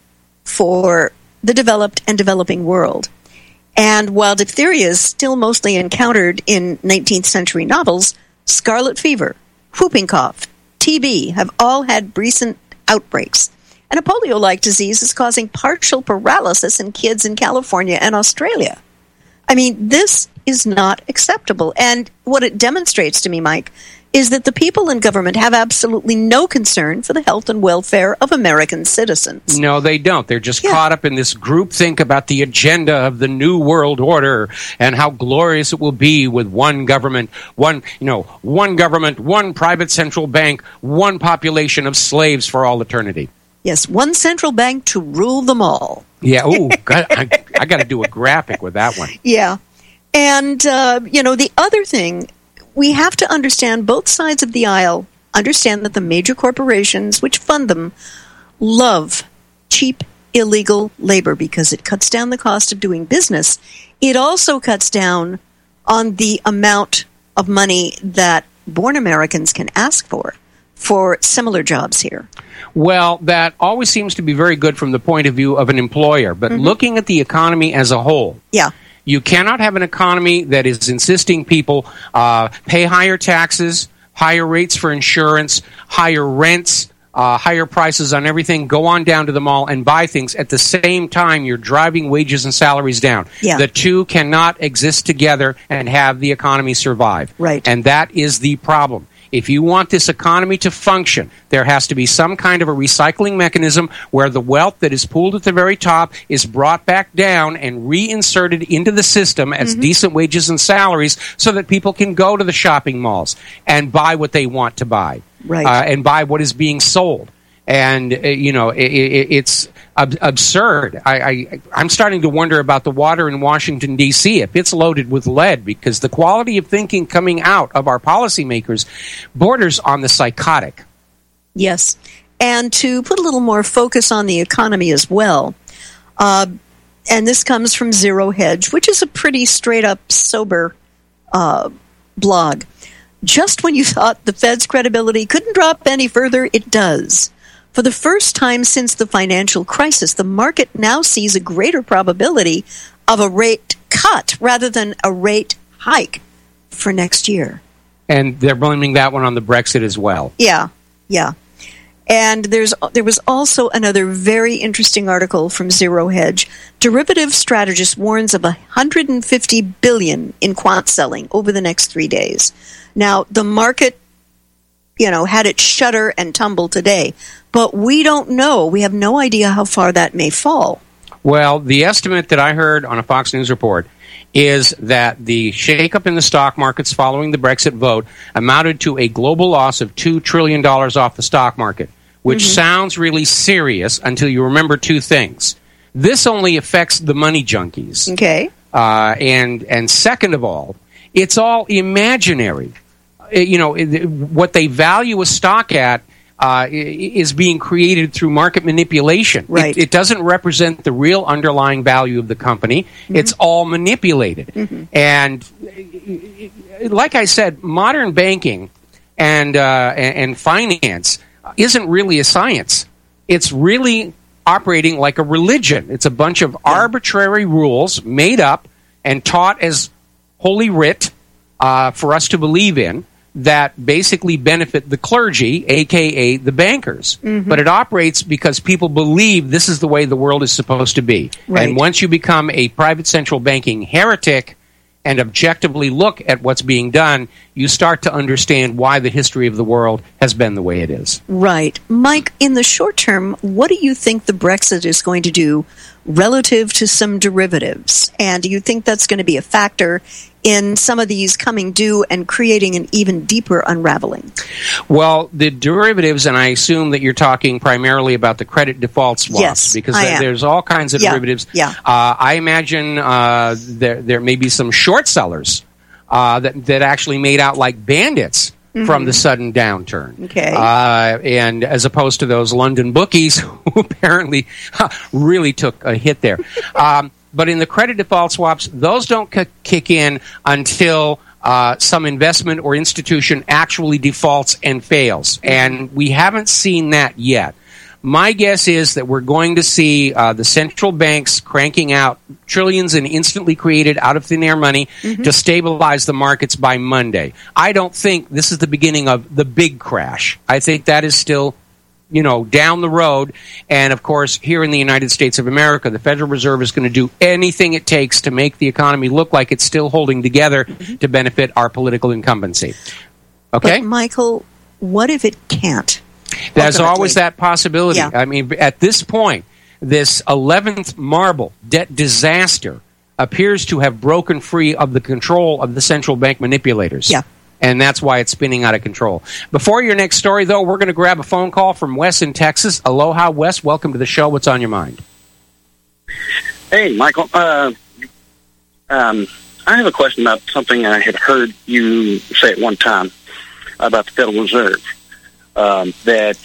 for the developed and developing world. And while diphtheria is still mostly encountered in nineteenth century novels, scarlet fever, whooping cough, T B have all had recent outbreaks. And a polio-like disease is causing partial paralysis in kids in California and Australia. I mean, this is not acceptable. And what it demonstrates to me, Mike, is that the people in government have absolutely no concern for the health and welfare of American citizens. No, they don't. They're just yeah. caught up in this groupthink about the agenda of the New World Order and how glorious it will be with one government, one, you know, one government, one private central bank, one population of slaves for all eternity. Yes, one central bank to rule them all. Yeah, oh, I, I got to do a graphic with that one. Yeah. And, uh, you know, the other thing, we have to understand both sides of the aisle, understand that the major corporations which fund them love cheap, illegal labor because it cuts down the cost of doing business. It also cuts down on the amount of money that born Americans can ask for, for similar jobs here. Well, that always seems to be very good from the point of view of an employer, but mm-hmm. looking at the economy as a whole. Yeah. You cannot have an economy that is insisting people uh, pay higher taxes, higher rates for insurance, higher rents, uh, higher prices on everything, go on down to the mall and buy things. At the same time, you're driving wages and salaries down. Yeah. The two cannot exist together and have the economy survive. Right. And that is the problem. If you want this economy to function, there has to be some kind of a recycling mechanism where the wealth that is pooled at the very top is brought back down and reinserted into the system as mm-hmm. decent wages and salaries so that people can go to the shopping malls and buy what they want to buy. Right. Uh, and buy what is being sold. And, uh, you know, it, it, it's ab- absurd. I, I, I'm starting to wonder about the water in Washington, D C, if it's loaded with lead, because the quality of thinking coming out of our policymakers borders on the psychotic. Yes. And to put a little more focus on the economy as well, uh, and this comes from Zero Hedge, which is a pretty straight-up, sober uh, blog. Just when you thought the Fed's credibility couldn't drop any further, it does. For the first time since the financial crisis, the market now sees a greater probability of a rate cut rather than a rate hike for next year. And they're blaming that one on the Brexit as well. Yeah, yeah. And there's there was also another very interesting article from Zero Hedge. Derivative strategist warns of one hundred fifty billion dollars in quant selling over the next three days. Now, the market, you know, had it shudder and tumble today, but we don't know. We have no idea how far that may fall. Well, the estimate that I heard on a Fox News report is that the shakeup in the stock markets following the Brexit vote amounted to a global loss of two trillion dollars off the stock market, which mm-hmm. sounds really serious until you remember two things. This only affects the money junkies. Okay. Uh, and, and second of all, it's all imaginary. You know, what they value a stock at Uh, is being created through market manipulation. Right. It, it doesn't represent the real underlying value of the company. Mm-hmm. It's all manipulated. Mm-hmm. And like I said, modern banking and, uh, and and finance isn't really a science. It's really operating like a religion. It's a bunch of yeah. arbitrary rules made up and taught as holy writ uh, for us to believe in, that basically benefit the clergy, a k a the bankers. Mm-hmm. But it operates because people believe this is the way the world is supposed to be. Right. And once you become a private central banking heretic and objectively look at what's being done, you start to understand why the history of the world has been the way it is. Right. Mike, in the short term, what do you think the Brexit is going to do relative to some derivatives? And do you think that's going to be a factor in some of these coming due and creating an even deeper unraveling? Well, the derivatives, and I assume that you're talking primarily about the credit default swaps, yes, because I am. there's all kinds of yeah, derivatives. Yeah. Uh, I imagine uh, there there may be some short sellers uh, that that actually made out like bandits mm-hmm. from the sudden downturn. Okay. Uh, and as opposed to those London bookies who apparently really took a hit there. Um, But in the credit default swaps, those don't k- kick in until uh, some investment or institution actually defaults and fails. And we haven't seen that yet. My guess is that we're going to see uh, the central banks cranking out trillions in instantly created out of thin air money mm-hmm. to stabilize the markets by Monday. I don't think this is the beginning of the big crash. I think that is still, you know, down the road. And of course, here in the United States of America, the Federal Reserve is going to do anything it takes to make the economy look like it's still holding together mm-hmm. to benefit our political incumbency. Okay? But Michael, what if it can't? There's ultimately? always that possibility. Yeah. I mean, at this point, this eleventh marble debt disaster appears to have broken free of the control of the central bank manipulators. Yeah. And that's why it's spinning out of control. Before your next story, though, we're going to grab a phone call from Wes in Texas. Aloha, Wes. Welcome to the show. What's on your mind? Hey, Michael. Uh, um, I have a question about something I had heard you say at one time about the Federal Reserve. Um, that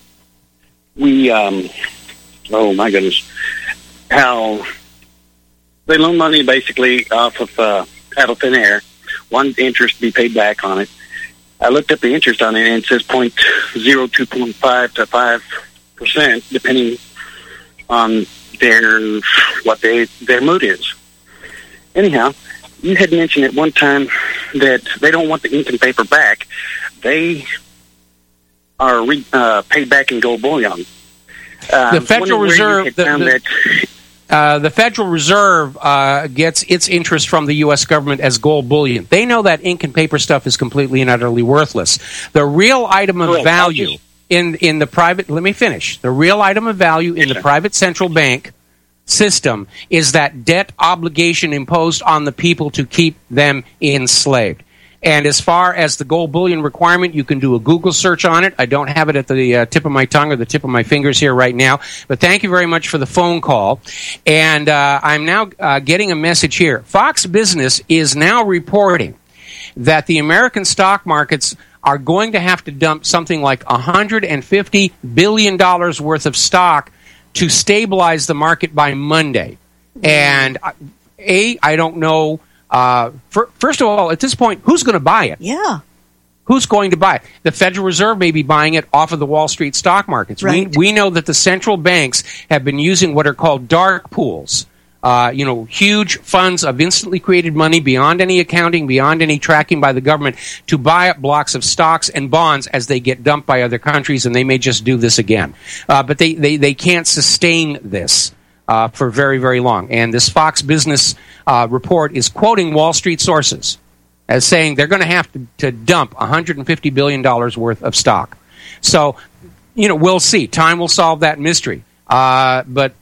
we, um, oh, my goodness, how they loan money basically off of uh, out of thin air. One interest to be paid back on it. I looked up the interest on it, and it says point zero two point five to five percent, depending on their what they their mood is. Anyhow, you had mentioned at one time that they don't want the ink and paper back; they are re, uh, paid back in gold bullion. Uh, the Federal Reserve. The, the, Uh, the Federal Reserve uh, gets its interest from the U S government as gold bullion. They know that ink and paper stuff is completely and utterly worthless. The real item of Correct. value in in the private, let me finish, the real item of value in the private central bank system is that debt obligation imposed on the people to keep them enslaved. And as far as the gold bullion requirement, you can do a Google search on it. I don't have it at the uh, tip of my tongue or the tip of my fingers here right now. But thank you very much for the phone call. And uh, I'm now uh, getting a message here. Fox Business is now reporting that the American stock markets are going to have to dump something like one hundred fifty billion dollars worth of stock to stabilize the market by Monday. And, uh, A, I don't know... Uh, for, first of all, at this point, who's going to buy it? Yeah. Who's going to buy it? The Federal Reserve may be buying it off of the Wall Street stock markets. Right. We, we know that the central banks have been using what are called dark pools Uh, you know, huge funds of instantly created money beyond any accounting, beyond any tracking by the government to buy up blocks of stocks and bonds as they get dumped by other countries, and they may just do this again. Uh, but they, they, they can't sustain this uh, for very, very long. And this Fox Business uh, report is quoting Wall Street sources as saying they're going to have to, to dump one hundred fifty billion dollars worth of stock. So, you know, we'll see. Time will solve that mystery. Uh, but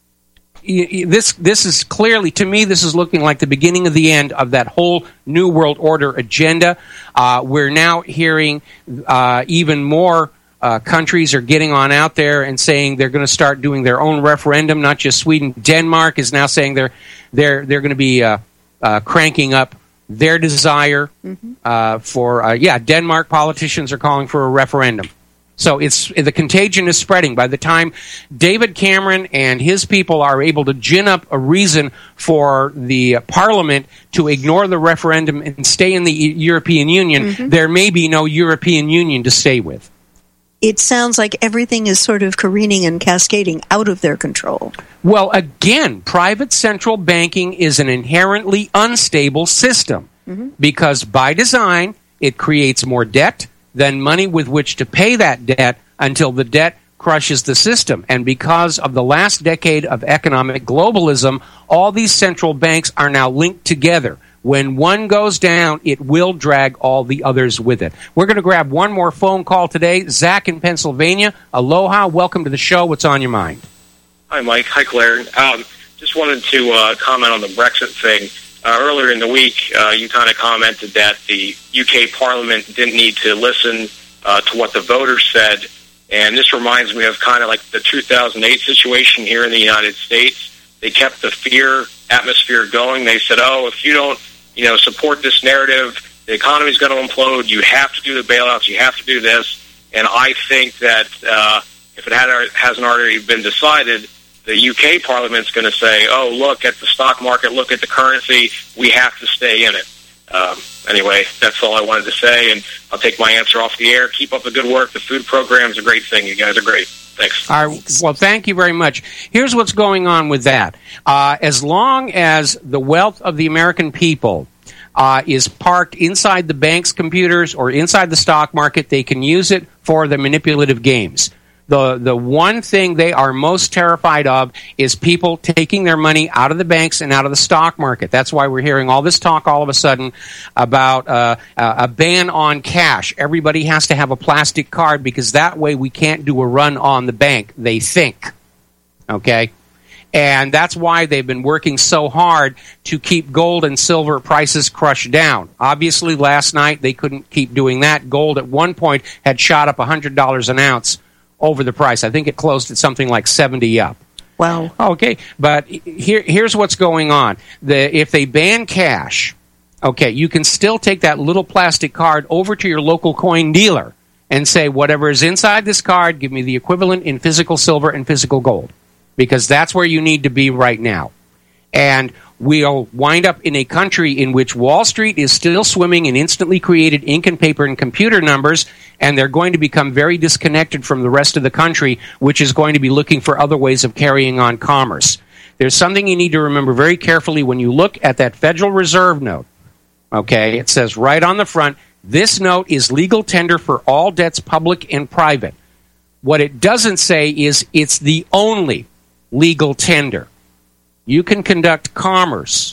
This this is clearly, to me, this is looking like the beginning of the end of that whole New World Order agenda. Uh, we're now hearing uh, even more uh, countries are getting on out there and saying they're going to start doing their own referendum. Not just Sweden, Denmark is now saying they're they're they're going to be uh, uh, cranking up their desire mm-hmm. uh, for uh, yeah. Denmark politicians are calling for a referendum. So it's the contagion is spreading. By the time David Cameron and his people are able to gin up a reason for the Parliament to ignore the referendum and stay in the European Union, mm-hmm. there may be no European Union to stay with. It sounds like everything is sort of careening and cascading out of their control. Well, again, private central banking is an inherently unstable system mm-hmm. because by design it creates more debt than money with which to pay that debt until the debt crushes the system. And because of the last decade of economic globalism, all these central banks are now linked together. When one goes down, it will drag all the others with it. We're going to grab one more phone call today. Zach in Pennsylvania. Aloha. Welcome to the show. What's on your mind? Hi, Mike. Hi, Claire. Um, just wanted to uh, comment on the Brexit thing. Uh, earlier in the week, uh, you kind of commented that the U K Parliament didn't need to listen uh, to what the voters said. And this reminds me of kind of like the two thousand eight situation here in the United States. They kept the fear atmosphere going. They said, oh, if you don't, you know, support this narrative, the economy's going to implode. You have to do the bailouts. You have to do this. And I think that uh, if it had, hasn't already been decided, the U K Parliament's going to say, oh, look at the stock market, look at the currency, we have to stay in it. Um, anyway, that's all I wanted to say, and I'll take my answer off the air. Keep up the good work. The food program's a great thing. You guys are great. Thanks. All right. Well, thank you very much. Here's what's going on with that. Uh, as long as the wealth of the American people uh, is parked inside the bank's computers or inside the stock market, they can use it for the manipulative games. The the one thing they are most terrified of is people taking their money out of the banks and out of the stock market. That's why we're hearing all this talk all of a sudden about uh, a ban on cash. Everybody has to have a plastic card because that way we can't do a run on the bank, they think. Okay? And that's why they've been working so hard to keep gold and silver prices crushed down. Obviously, last night they couldn't keep doing that. Gold at one point had shot up one hundred dollars an ounce over the price. I think it closed at something like seventy up. Wow. Okay, but here, here's what's going on. The, if they ban cash, okay, you can still take that little plastic card over to your local coin dealer and say, whatever is inside this card, give me the equivalent in physical silver and physical gold, because that's where you need to be right now. And we'll wind up in a country in which Wall Street is still swimming in instantly created ink and paper and computer numbers, and they're going to become very disconnected from the rest of the country, which is going to be looking for other ways of carrying on commerce. There's something you need to remember very carefully when you look at that Federal Reserve note. Okay, it says right on the front, this note is legal tender for all debts, public and private. What it doesn't say is it's the only legal tender. You can conduct commerce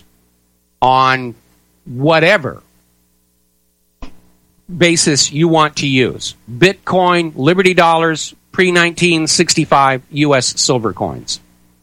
on whatever basis you want to use. Bitcoin, Liberty Dollars, pre nineteen sixty-five U S silver coins.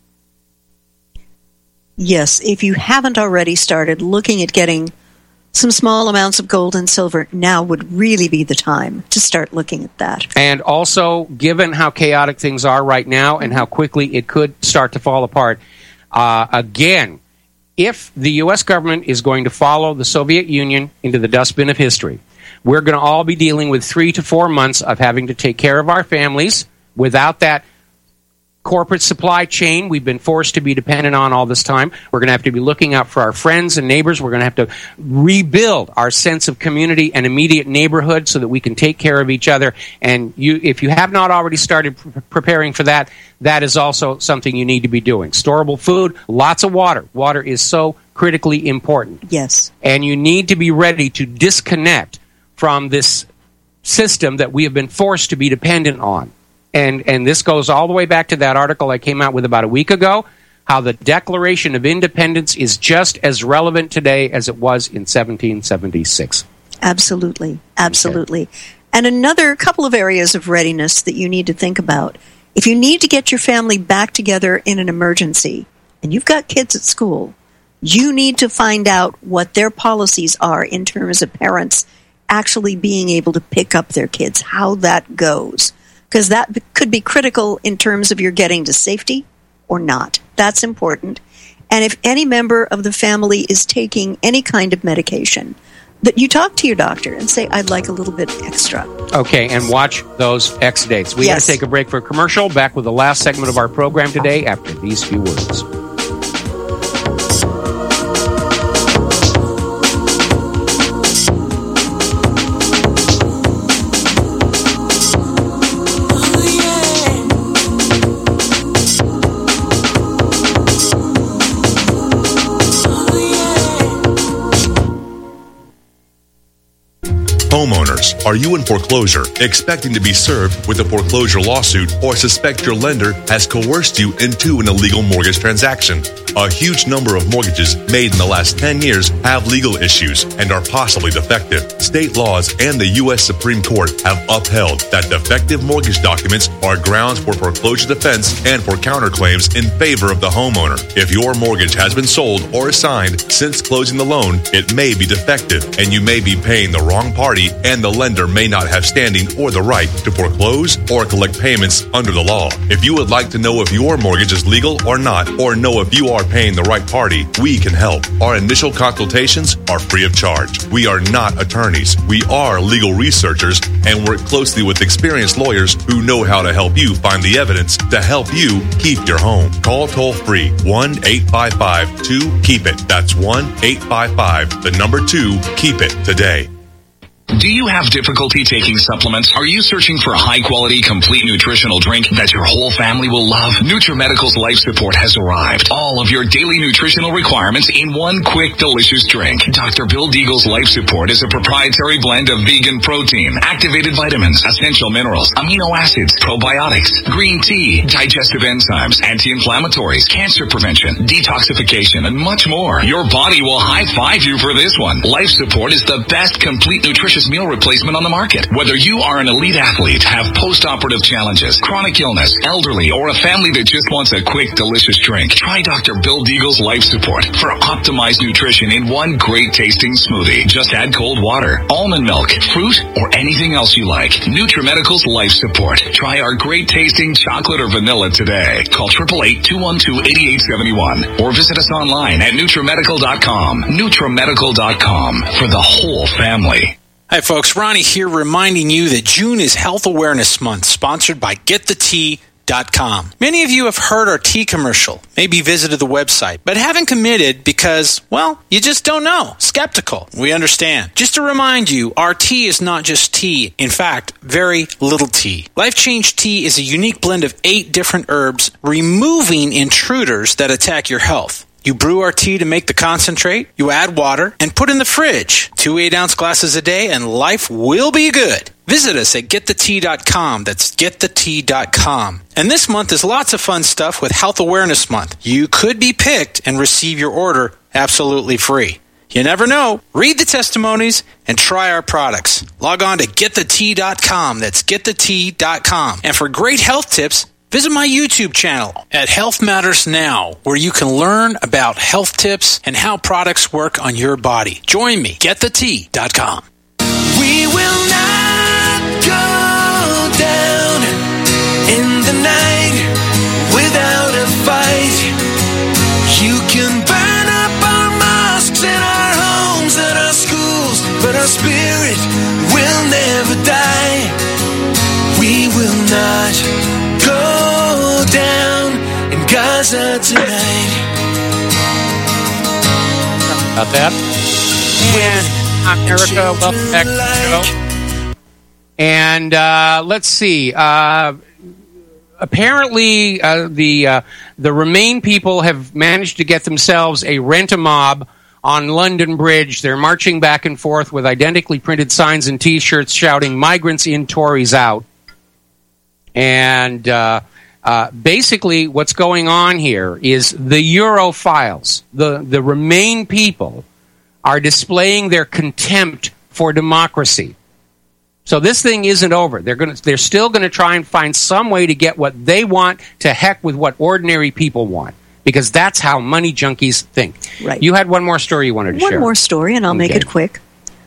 Yes, if you haven't already started looking at getting some small amounts of gold and silver, now would really be the time to start looking at that. And also, given how chaotic things are right now and how quickly it could start to fall apart, Uh, again, if the U S government is going to follow the Soviet Union into the dustbin of history, we're going to all be dealing with three to four months of having to take care of our families without that corporate supply chain we've been forced to be dependent on all this time. We're going to have to be looking out for our friends and neighbors. We're going to have to rebuild our sense of community and immediate neighborhood so that we can take care of each other. And you, if you have not already started pre- preparing for that, that is also something you need to be doing. Storable food, lots of water. Water is so critically important. Yes. And you need to be ready to disconnect from this system that we have been forced to be dependent on. And and this goes all the way back to that article I came out with about a week ago, how the Declaration of Independence is just as relevant today as it was in seventeen seventy-six. Absolutely. Absolutely. Okay. And another couple of areas of readiness that you need to think about. If you need to get your family back together in an emergency, and you've got kids at school, you need to find out what their policies are in terms of parents actually being able to pick up their kids, how that goes. Because that could be critical in terms of your getting to safety or not. That's important. And if any member of the family is taking any kind of medication, that you talk to your doctor and say, I'd like a little bit extra. Okay, and watch those X dates. We yes. got to take a break for a commercial. Back with the last segment of our program today after these few words. Homeowners, are you in foreclosure, expecting to be served with a foreclosure lawsuit, or suspect your lender has coerced you into an illegal mortgage transaction? A huge number of mortgages made in the last ten years have legal issues and are possibly defective. State laws and the U S Supreme Court have upheld that defective mortgage documents are grounds for foreclosure defense and for counterclaims in favor of the homeowner. If your mortgage has been sold or assigned since closing the loan, it may be defective and you may be paying the wrong party, and the lender may not have standing or the right to foreclose or collect payments under the law. If you would like to know if your mortgage is legal or not, or know if you are paying the right party, we can help. Our initial consultations are free of charge. We are not attorneys. We are legal researchers and work closely with experienced lawyers who know how to help you find the evidence to help you keep your home. Call toll free one eight five five two keep it. That's one eight five five, the number two, keep it today. Do you have difficulty taking supplements? Are you searching for a high-quality, complete nutritional drink that your whole family will love? NutriMedical's Life Support has arrived. All of your daily nutritional requirements in one quick, delicious drink. Doctor Bill Deagle's Life Support is a proprietary blend of vegan protein, activated vitamins, essential minerals, amino acids, probiotics, green tea, digestive enzymes, anti-inflammatories, cancer prevention, detoxification, and much more. Your body will high-five you for this one. Life Support is the best complete nutrition meal replacement on the market. Whether you are an elite athlete, have post-operative challenges, chronic illness, elderly, or a family that just wants a quick, delicious drink, try Doctor Bill Deagle's Life Support for optimized nutrition in one great tasting smoothie. Just add cold water, almond milk, fruit, or anything else you like. NutriMedical's Life Support. Try our great tasting chocolate or vanilla today. Call eight eight eight, two one two, eight eight seven one or visit us online at NutriMedical dot com. NutriMedical dot com for the whole family. Hi folks, Ronnie here reminding you that June is Health Awareness Month, sponsored by Get The Tea dot com. Many of you have heard our tea commercial, maybe visited the website, but haven't committed because, well, you just don't know. Skeptical. We understand. Just to remind you, our tea is not just tea. In fact, very little tea. Life Change Tea is a unique blend of eight different herbs, removing intruders that attack your health. You brew our tea to make the concentrate, you add water, and put in the fridge. Two eight-ounce glasses a day, and life will be good. Visit us at Get The Tea dot com. That's Get The Tea dot com. And this month is lots of fun stuff with Health Awareness Month. You could be picked and receive your order absolutely free. You never know. Read the testimonies and try our products. Log on to Get The Tea dot com. That's Get The Tea dot com. And for great health tips, visit my YouTube channel at Health Matters Now, where you can learn about health tips and how products work on your body. Join me, Get The Tea dot com. We will not go down in the night without a fight. You can burn up our mosques and our homes and our schools, but our spirit will never die. We will not go down. Gaza tonight. About that. And America, welcome back to the show. And uh, let's see. Uh, apparently, uh, the uh, the Remain people have managed to get themselves a rent-a-mob on London Bridge. They're marching back and forth with identically printed signs and T-shirts shouting, "Migrants in, Tories out." And uh, uh, basically what's going on here is the Europhiles, the, the Remain people, are displaying their contempt for democracy. So this thing isn't over. They're going to, they're still going to try and find some way to get what they want, to heck with what ordinary people want. Because that's how money junkies think. Right. You had one more story you wanted to one share. One more story, and I'll okay. make it quick.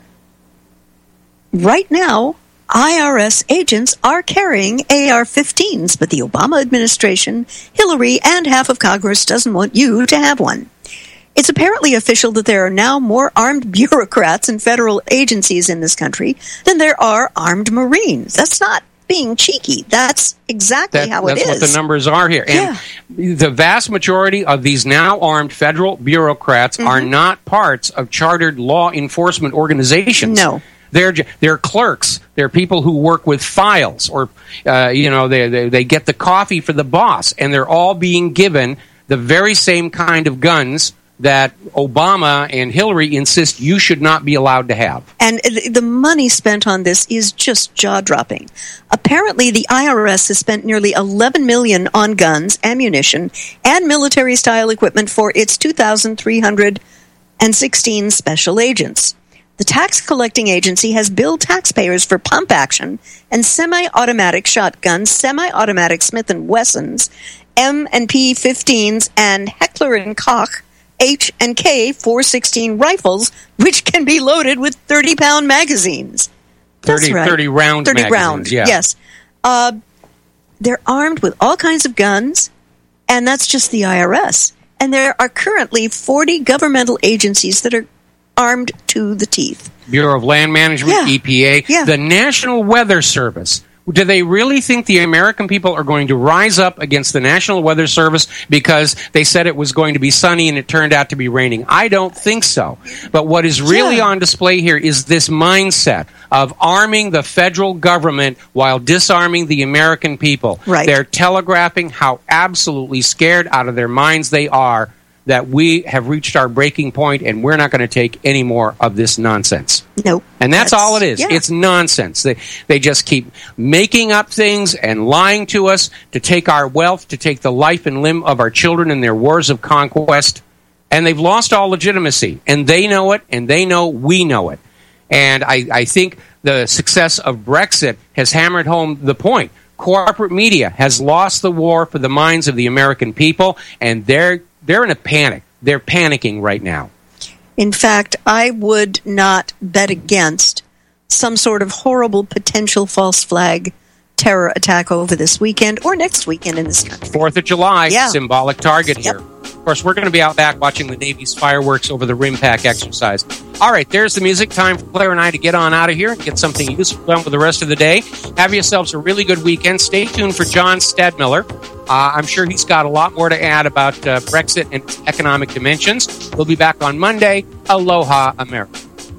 Right now, I R S agents are carrying A R fifteens, but the Obama administration, Hillary, and half of Congress doesn't want you to have one. It's apparently official that there are now more armed bureaucrats and federal agencies in this country than there are armed Marines. That's not being cheeky. That's exactly that, how it that's is. That's what the numbers are here. And yeah. the vast majority of these now armed federal bureaucrats mm-hmm. are not parts of chartered law enforcement organizations. No. They're they're clerks. They're people who work with files, or uh, you know, they, they they get the coffee for the boss, and they're all being given the very same kind of guns that Obama and Hillary insist you should not be allowed to have. And the money spent on this is just jaw-dropping. Apparently, the I R S has spent nearly eleven million dollars on guns, ammunition, and military-style equipment for its two thousand three hundred sixteen special agents. The tax-collecting agency has billed taxpayers for pump-action and semi-automatic shotguns, semi-automatic Smith and Wessons, M and P fifteens, and Heckler and Koch H and K four sixteen rifles, which can be loaded with thirty-pound magazines. That's thirty, right. thirty round thirty magazines, round, yeah. yes. Uh, they're armed with all kinds of guns, and that's just the I R S. And there are currently forty governmental agencies that are armed to the teeth. Bureau of Land Management, Yeah. E P A, Yeah. the National Weather Service. Do they really think the American people are going to rise up against the National Weather Service because they said it was going to be sunny and it turned out to be raining? I don't think so. But what is really Yeah. on display here is this mindset of arming the federal government while disarming the American people. Right. They're telegraphing how absolutely scared out of their minds they are that we have reached our breaking point and we're not going to take any more of this nonsense. Nope. And that's, that's all it is. Yeah. It's nonsense. They they just keep making up things and lying to us to take our wealth, to take the life and limb of our children in their wars of conquest. And they've lost all legitimacy. And they know it, and they know we know it. And I, I think the success of Brexit has hammered home the point. Corporate media has lost the war for the minds of the American people, and they're they're in a panic. They're panicking right now. In fact, I would not bet against some sort of horrible potential false flag terror attack over this weekend or next weekend in this country. Fourth of July, Yeah. symbolic target Yep. here. Of course, we're going to be out back watching the Navy's fireworks over the rim pack exercise. All right, there's the music. Time for Claire and I to get on out of here and get something useful done for the rest of the day. Have yourselves a really good weekend. Stay tuned for John Stadmiller. Uh, I'm sure he's got a lot more to add about uh, Brexit and its economic dimensions. We'll be back on Monday. Aloha, America.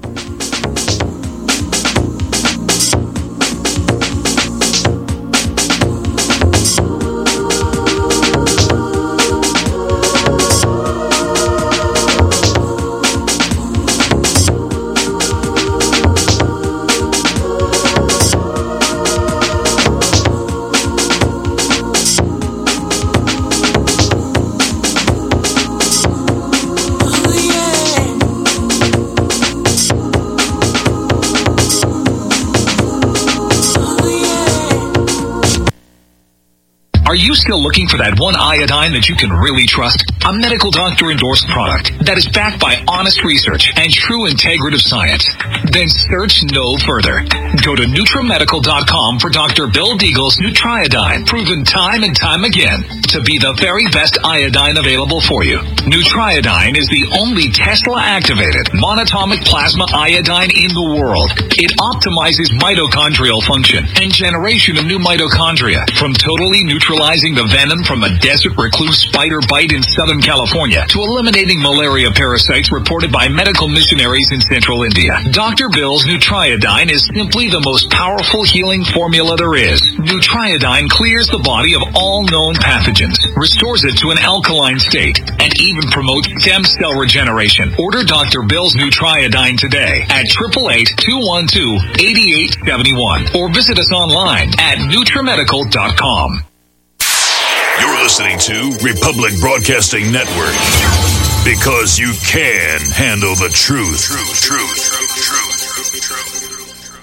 Are you still looking for that one iodine that you can really trust? A medical doctor endorsed product that is backed by honest research and true integrative science? Then search no further. Go to NutraMedical dot com for Doctor Bill Deagle's Nutriodine, proven time and time again to be the very best iodine available for you. Nutriodine is the only Tesla-activated monatomic plasma iodine in the world. It optimizes mitochondrial function and generation of new mitochondria from totally neutral neutralizing the venom from a desert recluse spider bite in Southern California, to eliminating malaria parasites reported by medical missionaries in Central India. Doctor Bill's Nutriodine is simply the most powerful healing formula there is. Nutriodine clears the body of all known pathogens, restores it to an alkaline state, and even promotes stem cell regeneration. Order Doctor Bill's Nutriodine today at eight eight eight, two one two, eight eight seven one or visit us online at Nutrimedical dot com. You're listening to Republic Broadcasting Network, because you can handle the truth. Truth, truth.